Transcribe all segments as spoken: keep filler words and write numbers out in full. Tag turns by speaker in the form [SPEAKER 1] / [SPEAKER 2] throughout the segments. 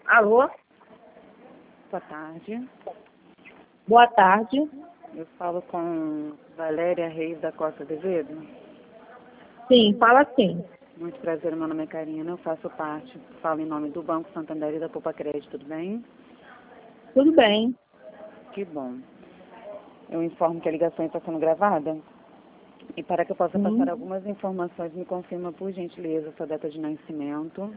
[SPEAKER 1] Alô?
[SPEAKER 2] Boa tarde.
[SPEAKER 1] Boa tarde.
[SPEAKER 2] Eu falo com Valéria Reis da Costa Azevedo.
[SPEAKER 1] Sim, fala sim.
[SPEAKER 2] Muito prazer, meu nome é Karina, eu faço parte, falo em nome do Banco Santander e da Poupa Crédito, tudo bem?
[SPEAKER 1] Tudo bem.
[SPEAKER 2] Que bom. Eu informo que a ligação está sendo gravada. E para que eu possa
[SPEAKER 1] Sim.
[SPEAKER 2] passar algumas informações, me confirma, por gentileza, sua data de nascimento,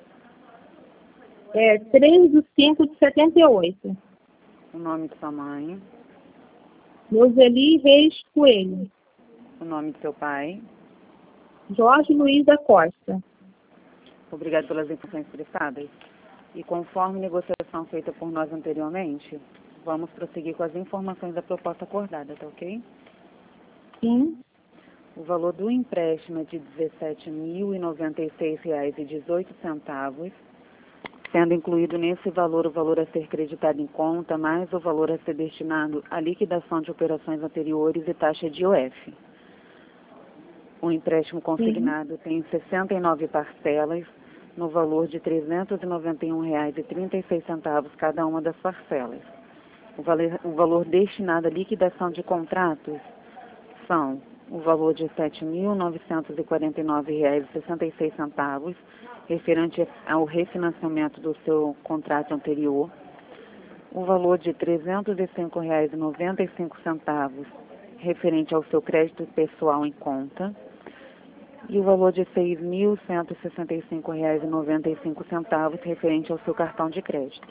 [SPEAKER 1] É três de cinco de setenta e oito.
[SPEAKER 2] o nome de sua mãe,
[SPEAKER 1] Roseli Reis Coelho.
[SPEAKER 2] o nome de seu pai.
[SPEAKER 1] Jorge Luiz da Costa.
[SPEAKER 2] Obrigado pelas informações prestadas. E conforme negociação feita por nós anteriormente, vamos prosseguir com as informações da proposta acordada, tá ok?
[SPEAKER 1] Sim.
[SPEAKER 2] O valor do empréstimo é de dezessete mil e noventa e seis reais e dezoito centavos, sendo incluído nesse valor o valor a ser creditado em conta, mais o valor a ser destinado à liquidação de operações anteriores e taxa de I O F. O empréstimo consignado tem sessenta e nove parcelas, no valor de trezentos e noventa e um reais e trinta e seis centavos cada uma das parcelas. O valor, o valor destinado à liquidação de contratos são o valor de sete mil novecentos e quarenta e nove reais e sessenta e seis centavos, referente ao refinanciamento do seu contrato anterior, o valor de trezentos e cinco reais e noventa e cinco centavos, referente ao seu crédito pessoal em conta, e o valor de seis mil cento e sessenta e cinco reais e noventa e cinco centavos, referente ao seu cartão de crédito.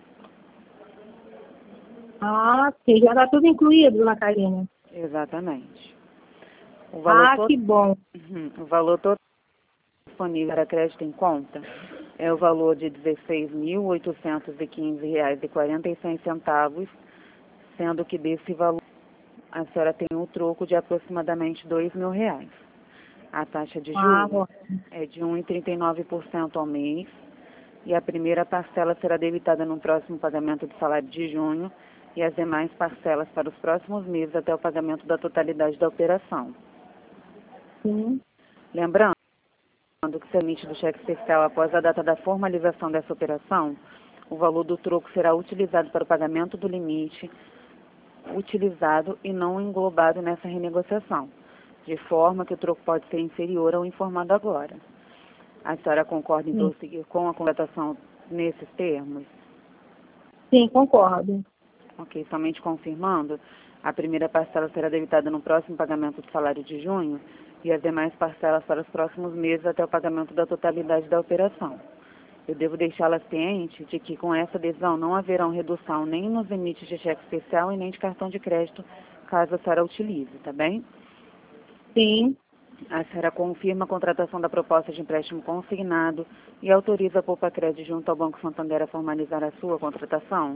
[SPEAKER 1] Ah, sim. Já está tudo incluído, dona Karina.
[SPEAKER 2] Exatamente. O valor
[SPEAKER 1] Ah,
[SPEAKER 2] to-
[SPEAKER 1] que bom.
[SPEAKER 2] Uhum. O valor total disponível para crédito em conta é o valor de dezesseis mil oitocentos e quinze reais e quarenta e seis centavos, sendo que desse valor a senhora tem um troco de aproximadamente dois mil reais. A taxa de
[SPEAKER 1] Ah,
[SPEAKER 2] juros
[SPEAKER 1] ótimo.
[SPEAKER 2] é de um vírgula trinta e nove por cento ao mês e a primeira parcela será debitada no próximo pagamento do salário de junho e as demais parcelas para os próximos meses até o pagamento da totalidade da operação.
[SPEAKER 1] Sim.
[SPEAKER 2] Lembrando que se emite do cheque especial após a data da formalização dessa operação, o valor do troco será utilizado para o pagamento do limite utilizado e não englobado nessa renegociação, de forma que o troco pode ser inferior ao informado agora. A senhora concorda em
[SPEAKER 1] Sim.
[SPEAKER 2] prosseguir com a contratação nesses termos?
[SPEAKER 1] Sim, concordo.
[SPEAKER 2] Ok, somente confirmando, a primeira parcela será debitada no próximo pagamento do salário de junho e as demais parcelas para os próximos meses até o pagamento da totalidade da operação. Eu devo deixá-la ciente de que com essa adesão não haverá redução nem nos limites de cheque especial e nem de cartão de crédito, caso a senhora utilize, tá bem?
[SPEAKER 1] Sim.
[SPEAKER 2] A senhora confirma a contratação da proposta de empréstimo consignado e autoriza a Poupa Crédito junto ao Banco Santander a formalizar a sua contratação?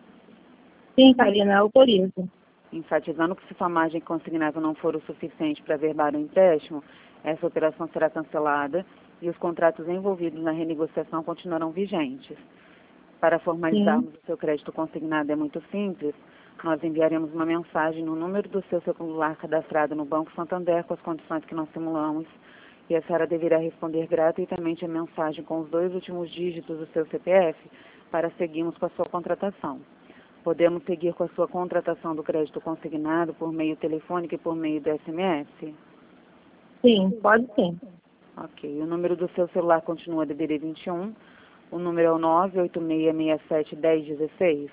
[SPEAKER 1] Sim, Karina, autorizo.
[SPEAKER 2] Enfatizando que se sua margem consignável não for o suficiente para averbar o empréstimo, essa operação será cancelada e os contratos envolvidos na renegociação continuarão vigentes. Para formalizarmos
[SPEAKER 1] Sim.
[SPEAKER 2] o seu crédito consignado é muito simples. Nós enviaremos uma mensagem no número do seu celular cadastrado no Banco Santander com as condições que nós simulamos e a senhora deverá responder gratuitamente a mensagem com os dois últimos dígitos do seu C P F para seguirmos com a sua contratação. Podemos seguir com a sua contratação do crédito consignado por meio telefônico e por meio do S M S?
[SPEAKER 1] Sim, pode sim.
[SPEAKER 2] Ok. O número do seu celular continua D D D vinte e um. O número é o nove oito seis seis sete um zero um seis.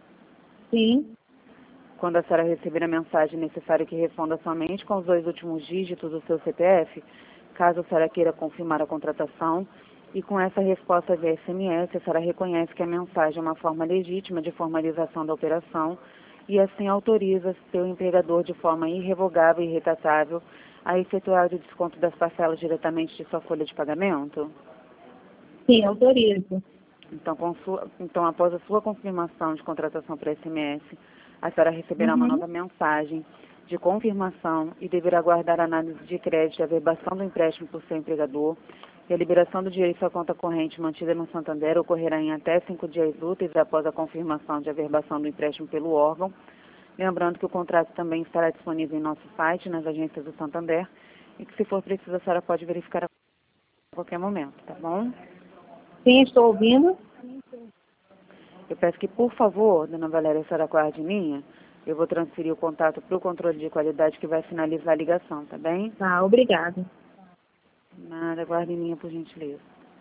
[SPEAKER 1] Sim.
[SPEAKER 2] Quando a senhora receber a mensagem, é necessário que responda somente com os dois últimos dígitos do seu C P F, caso a senhora queira confirmar a contratação. E com essa resposta via S M S, a senhora reconhece que a mensagem é uma forma legítima de formalização da operação e assim autoriza seu empregador de forma irrevogável e irretratável a efetuar o desconto das parcelas diretamente de sua folha de pagamento?
[SPEAKER 1] Sim, autorizo.
[SPEAKER 2] Então, com sua, então após a sua confirmação de contratação por S M S, a senhora receberá uma
[SPEAKER 1] Uhum.
[SPEAKER 2] nova mensagem de confirmação e deverá aguardar a análise de crédito e averbação do empréstimo por seu empregador. E a liberação do dinheiro em sua conta corrente mantida no Santander ocorrerá em até cinco dias úteis após a confirmação de averbação do empréstimo pelo órgão. Lembrando que o contrato também estará disponível em nosso site, nas agências do Santander, e que, se for preciso, a senhora pode verificar a qualquer momento, tá bom?
[SPEAKER 1] Sim, estou ouvindo.
[SPEAKER 2] Eu peço que, por favor, dona Valéria, a senhora aguarde em linha. Eu vou transferir o contato para o controle de qualidade que vai finalizar a ligação, tá bem?
[SPEAKER 1] Tá, obrigada.
[SPEAKER 2] Nada, aguarde em linha, por gentileza.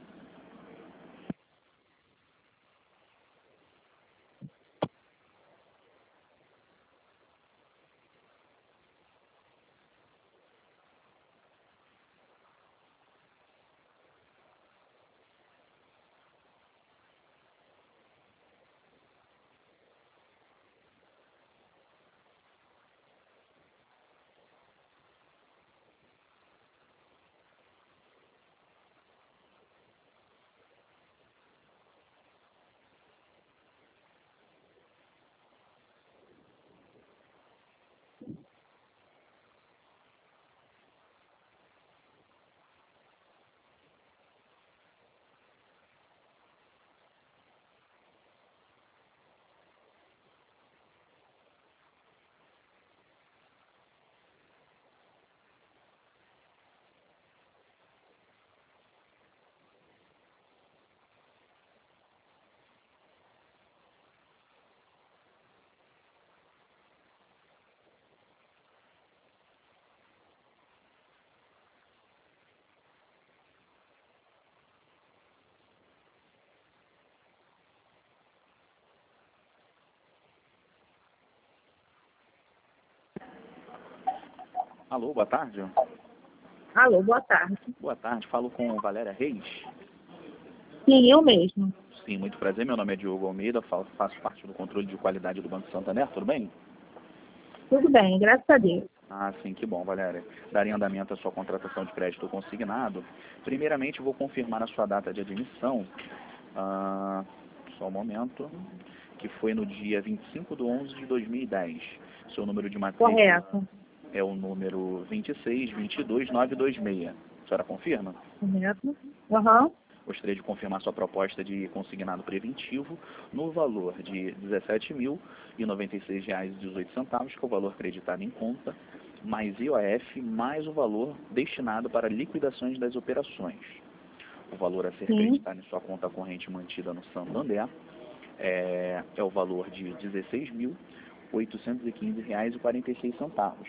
[SPEAKER 3] Alô, boa tarde.
[SPEAKER 1] Alô, boa tarde.
[SPEAKER 3] Boa tarde, falo com Valéria Reis.
[SPEAKER 1] Sim, eu mesmo.
[SPEAKER 3] Sim, muito prazer, meu nome é Diogo Almeida, falo- faço parte do controle de qualidade do Banco Santander, tudo bem?
[SPEAKER 1] Tudo bem, graças a Deus.
[SPEAKER 3] Ah, sim, que bom, Valéria. Daria andamento à sua contratação de crédito consignado. Primeiramente, vou confirmar a sua data de admissão, ah, só um momento, que foi no dia vinte e cinco de onze de dois mil e dez. Seu número de matrícula
[SPEAKER 1] Correto.
[SPEAKER 3] é o número vinte e seis, vinte e dois, novecentos e vinte e seis. A senhora confirma?
[SPEAKER 1] Correto. Aham.
[SPEAKER 3] Gostaria de confirmar sua proposta de consignado preventivo no valor de dezessete mil e noventa e seis reais e dezoito centavos, que é o valor acreditado em conta, mais I O F, mais o valor destinado para liquidações das operações. O valor a ser
[SPEAKER 1] Sim.
[SPEAKER 3] acreditado em sua conta corrente mantida no Santander é, é o valor de dezesseis mil oitocentos e quinze reais e quarenta e seis centavos,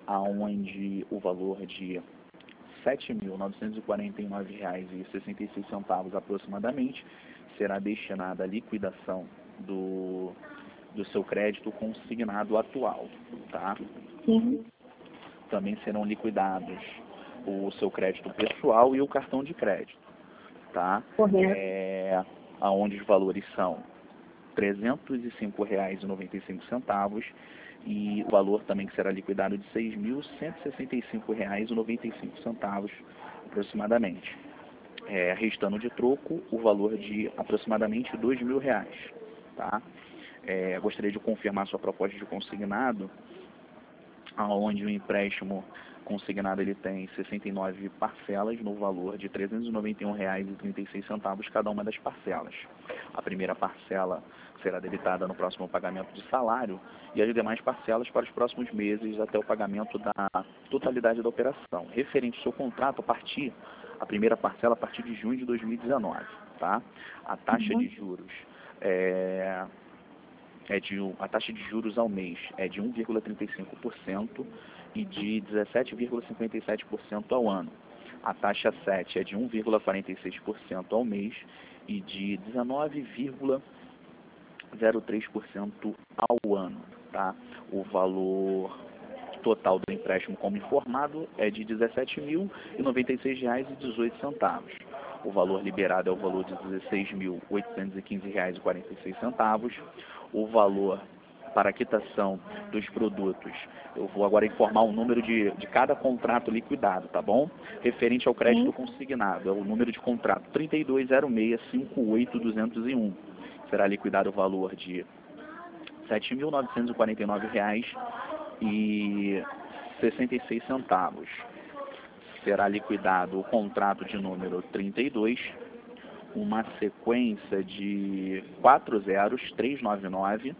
[SPEAKER 3] aonde o valor de sete mil novecentos e quarenta e nove reais e sessenta e seis centavos aproximadamente será destinada à liquidação do, do seu crédito consignado atual, tá?
[SPEAKER 1] Sim.
[SPEAKER 3] Também serão liquidados o seu crédito pessoal e o cartão de crédito, tá?
[SPEAKER 1] Correto.
[SPEAKER 3] É, aonde os valores são trezentos e cinco reais e noventa e cinco centavos e o valor também que será liquidado de seis mil cento e sessenta e cinco reais e noventa e cinco centavos aproximadamente. É, restando de troco o valor de aproximadamente dois mil reais. Tá? É, gostaria de confirmar sua proposta de consignado, onde o empréstimo consignado ele tem sessenta e nove parcelas no valor de trezentos e noventa e um reais e trinta e seis centavos cada uma das parcelas. A primeira parcela será debitada no próximo pagamento de salário e as demais parcelas para os próximos meses até o pagamento da totalidade da operação. Referente ao seu contrato, a partir, a primeira parcela a partir de junho de dois mil e dezenove, tá? A taxa
[SPEAKER 1] Uhum.
[SPEAKER 3] de juros é, é de, a taxa de juros ao mês é de um vírgula trinta e cinco por cento e de dezessete vírgula cinquenta e sete por cento ao ano. A taxa sete é de um vírgula quarenta e seis por cento ao mês e de dezenove vírgula zero três por cento ao ano. Tá? O valor total do empréstimo como informado é de dezessete mil e noventa e seis reais e dezoito centavos. O valor liberado é o valor de dezesseis mil oitocentos e quinze reais e quarenta e seis centavos. O valor para a quitação dos produtos, eu vou agora informar o número de, de cada contrato liquidado, tá bom? Referente ao crédito
[SPEAKER 1] Sim.
[SPEAKER 3] consignado, é o número de contrato trinta e dois zero seis cinco oito duzentos e um. Será liquidado o valor de sete mil novecentos e quarenta e nove reais e sessenta e seis centavos. Será liquidado o contrato de número trinta e dois, uma sequência de quatro zeros, trezentos e noventa e nove,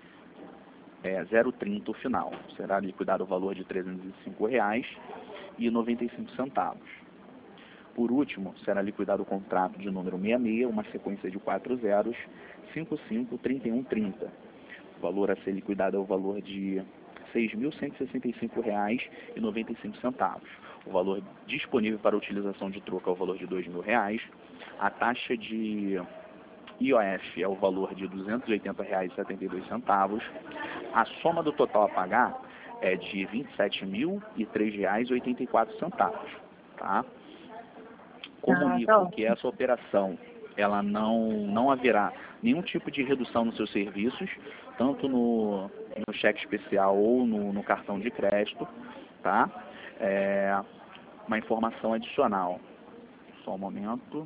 [SPEAKER 3] é, zero trinta o final. Será liquidado o valor de trezentos e cinco reais e noventa e cinco centavos. Por último, será liquidado o contrato de número sessenta e seis, uma sequência de quatro zeros, cinquenta e cinco, trinta e um, trinta. O valor a ser liquidado é o valor de seis mil cento e sessenta e cinco reais e noventa e cinco centavos. O valor disponível para utilização de troca é o valor de dois mil reais. A taxa de I O F é o valor de duzentos e oitenta reais e setenta e dois centavos. A soma do total a pagar é de vinte e sete mil e três reais e oitenta e quatro centavos. Tá? Comunico
[SPEAKER 1] Ah, tá.
[SPEAKER 3] que essa operação ela não, não haverá nenhum tipo de redução nos seus serviços, tanto no, no cheque especial ou no, no cartão de crédito, tá? É, uma informação adicional. Só um momento.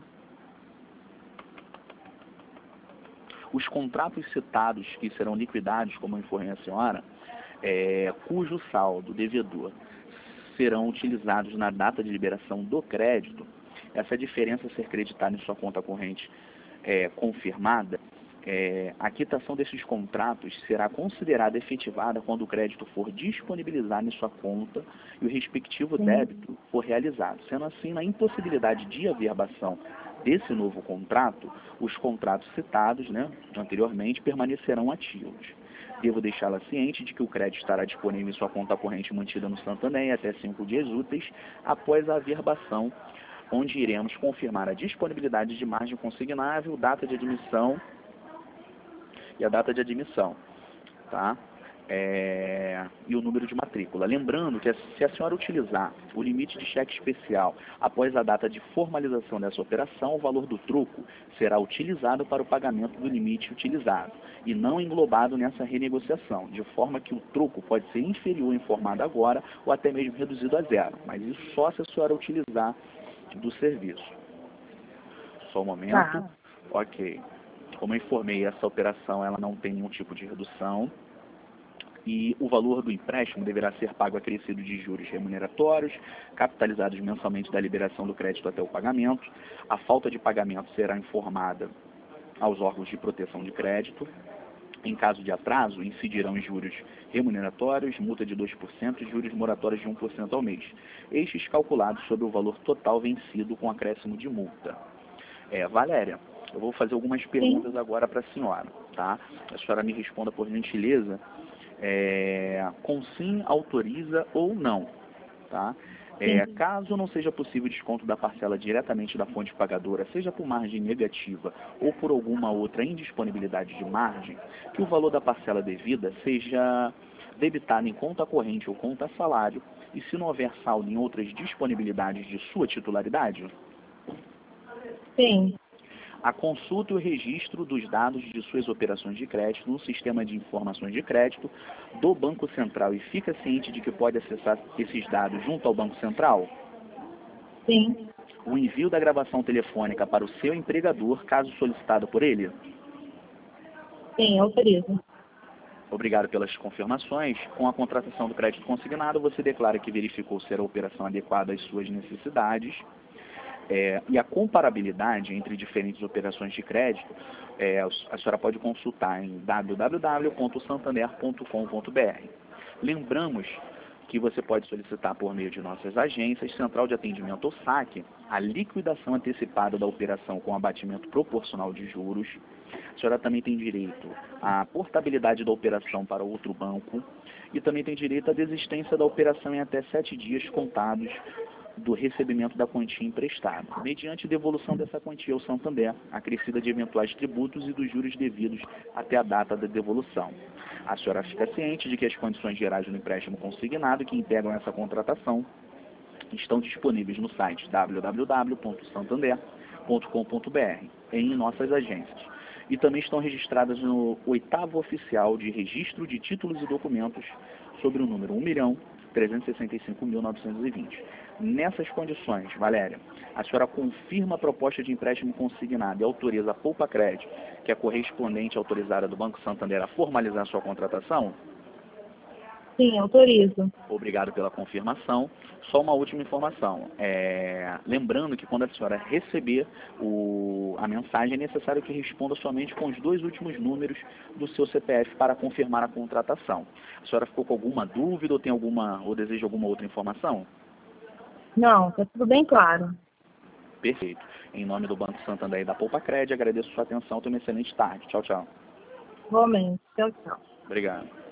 [SPEAKER 3] Os contratos citados que serão liquidados, como informei a senhora, é, cujo saldo devedor serão utilizados na data de liberação do crédito, essa diferença a ser creditada em sua conta corrente é, confirmada, é, a quitação desses contratos será considerada efetivada quando o crédito for disponibilizado em sua conta e o respectivo débito for realizado. Sendo assim, na impossibilidade de averbação desse novo contrato, os contratos citados, né, anteriormente permanecerão ativos. Devo deixá-la ciente de que o crédito estará disponível em sua conta corrente mantida no Santander até cinco dias úteis após a averbação, onde iremos confirmar a disponibilidade de margem consignável, data de admissão e a data de admissão, tá? É, e o número de matrícula. Lembrando que se a senhora utilizar o limite de cheque especial após a data de formalização dessa operação, o valor do troco será utilizado para o pagamento do limite utilizado e não englobado nessa renegociação, de forma que o troco pode ser inferior informado agora ou até mesmo reduzido a zero, mas isso só se a senhora utilizar do serviço. Só um momento.
[SPEAKER 1] Tá.
[SPEAKER 3] Ok. Como eu informei, essa operação ela não tem nenhum tipo de redução e o valor do empréstimo deverá ser pago acrescido de juros remuneratórios, capitalizados mensalmente da liberação do crédito até o pagamento. A falta de pagamento será informada aos órgãos de proteção de crédito. Em caso de atraso, incidirão juros remuneratórios, multa de dois por cento e juros moratórios de um por cento ao mês. Estes calculados sobre o valor total vencido com acréscimo de multa. É, Valéria, eu vou fazer algumas perguntas Sim. agora para a senhora, tá? A senhora me responda por gentileza, é, com sim, autoriza ou não, tá? É, caso não seja possível o desconto da parcela diretamente da fonte pagadora, seja por margem negativa ou por alguma outra indisponibilidade de margem, que o valor da parcela devida seja debitado em conta corrente ou conta salário, e se não houver saldo em outras disponibilidades de sua titularidade?
[SPEAKER 1] Sim.
[SPEAKER 3] A consulta e o registro dos dados de suas operações de crédito no sistema de informações de crédito do Banco Central e fica ciente de que pode acessar esses dados junto ao Banco Central?
[SPEAKER 1] Sim.
[SPEAKER 3] O envio da gravação telefônica para o seu empregador, caso solicitado por ele?
[SPEAKER 1] Sim, autorizo.
[SPEAKER 3] Obrigado pelas confirmações. Com a contratação do crédito consignado, você declara que verificou ser a operação adequada às suas necessidades. É, e a comparabilidade entre diferentes operações de crédito, é, a senhora pode consultar em w w w ponto santander ponto com ponto b r. Lembramos que você pode solicitar por meio de nossas agências, Central de Atendimento ou saque, a liquidação antecipada da operação com abatimento proporcional de juros. A senhora também tem direito à portabilidade da operação para outro banco e também tem direito à desistência da operação em até sete dias contados do recebimento da quantia emprestada, mediante devolução dessa quantia ao Santander, acrescida de eventuais tributos e dos juros devidos até a data da devolução. A senhora fica ciente de que as condições gerais do empréstimo consignado que integram essa contratação estão disponíveis no site w w w ponto santander ponto com ponto b r em nossas agências e também estão registradas no oitavo oficial de registro de títulos e documentos sobre o número um milhão trezentos e sessenta e cinco mil novecentos e vinte. Nessas condições, Valéria, a senhora confirma a proposta de empréstimo consignado e autoriza a Poupa Crédito, que é correspondente autorizada do Banco Santander, a formalizar a sua contratação?
[SPEAKER 1] Sim, autorizo.
[SPEAKER 3] Obrigado pela confirmação. Só uma última informação. É, lembrando que quando a senhora receber o, a mensagem, é necessário que responda somente com os dois últimos números do seu C P F para confirmar a contratação. A senhora ficou com alguma dúvida ou tem alguma ou deseja alguma outra informação?
[SPEAKER 1] Não, está tudo bem claro.
[SPEAKER 3] Perfeito. Em nome do Banco Santander e da Poupa-Cred, agradeço sua atenção. Tenha uma excelente tarde. Tchau, tchau.
[SPEAKER 1] Igualmente. Tchau, tchau.
[SPEAKER 3] Obrigado.